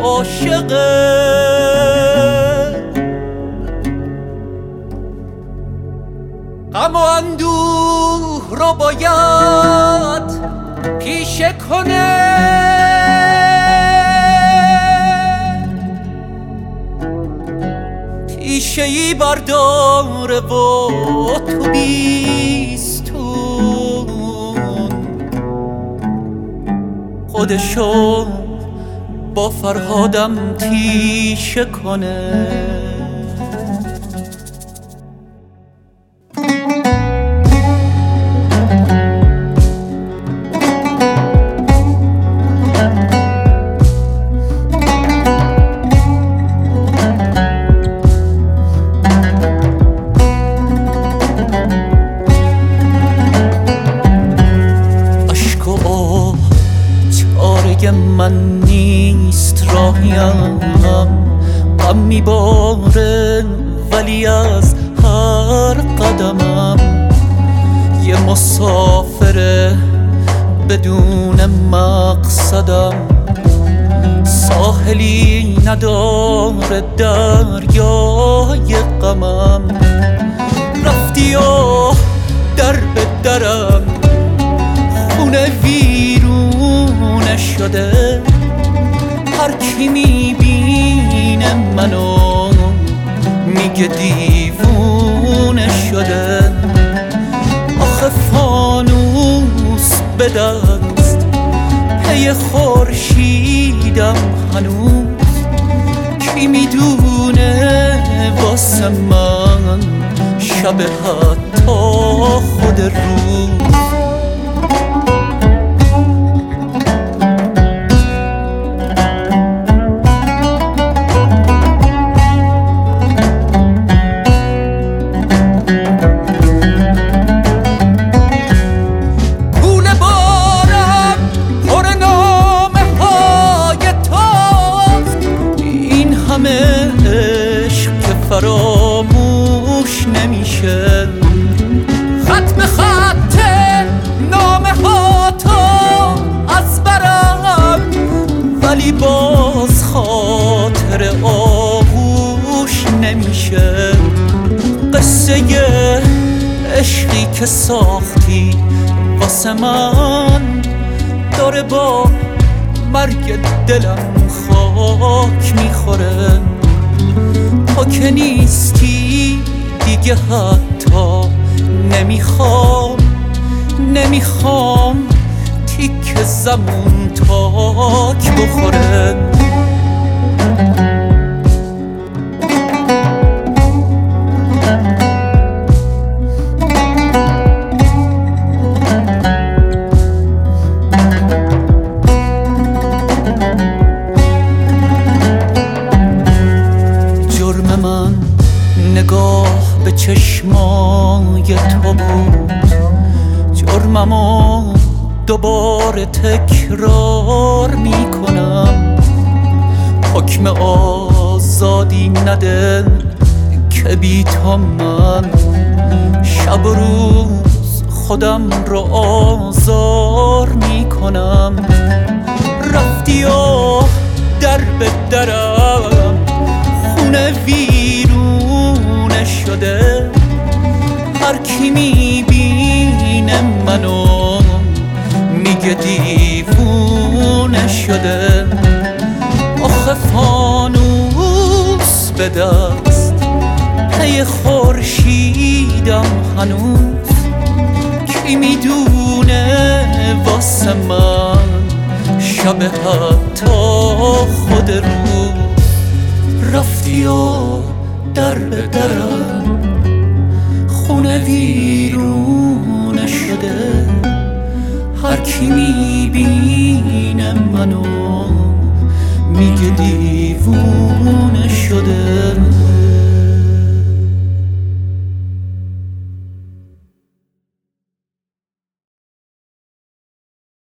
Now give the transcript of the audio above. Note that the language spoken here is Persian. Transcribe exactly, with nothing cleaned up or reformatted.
عاشقه. غم و اندوه رو باید پیشه کنه، تیشه ای برداره و تو بیستون خودشو با فرهادم تیشه کنه. من نیست راهیم، غم میباره ولی از هر قدمم یه مسافره بدون مقصدم. ساحلی نداره دریای غمم، رفتی و در به درم خونه ویرونه شده. هر کی میبینه منو میگه دیوونه شده. آخه فانوس به دست پی خورشیدم هنوز، کی میدونه واسه من شب حتی خود روز. فراموش نمیشه خط به خط نامه ها تو از برم، ولی باز خاطر آغوش نمیشه. قصه عشقی که ساختی واسه من داره با مرگ دلم خاک میخوره. تو که نیستی دیگه حتی نمیخوام نمیخوام تیک زمون تاک بخوره. نگاه به چشمای تو بود، جرممو دوباره تکرار میکنم. حکم آزادی نده که بی تو من شب و روز خودم رو آزار میکنم. رفتی و در به درم خونه ویرونه شده. هر کی میبینه منو میگه دیوونه شده. آخه فانوس به دست پی خورشیدم هنوز، کی میدونه واسه من شب حتی خود روز. رفتی و در به درم خونه ویرونه شده. هر کی میبینه منو میگه دیوونه شده.